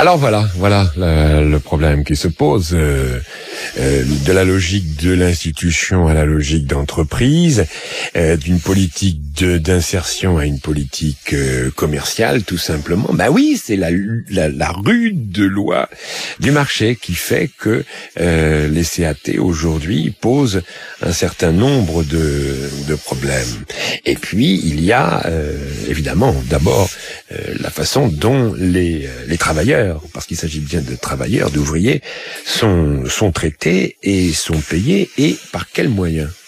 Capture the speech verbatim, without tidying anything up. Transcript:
Alors voilà, voilà le, le problème qui se pose, euh, euh, de la logique de l'institution à la logique d'entreprise, euh, d'une politique de, d'insertion à une politique euh, commerciale, tout simplement. Bah oui, c'est la, la, la rude loi du marché qui fait que euh, les C A T aujourd'hui posent un certain nombre de, de problèmes. Et puis il y a euh, évidemment d'abord euh, la façon dont les, les travailleurs, parce qu'il s'agit bien de travailleurs, d'ouvriers, sont, sont traités et sont payés, et par quels moyens.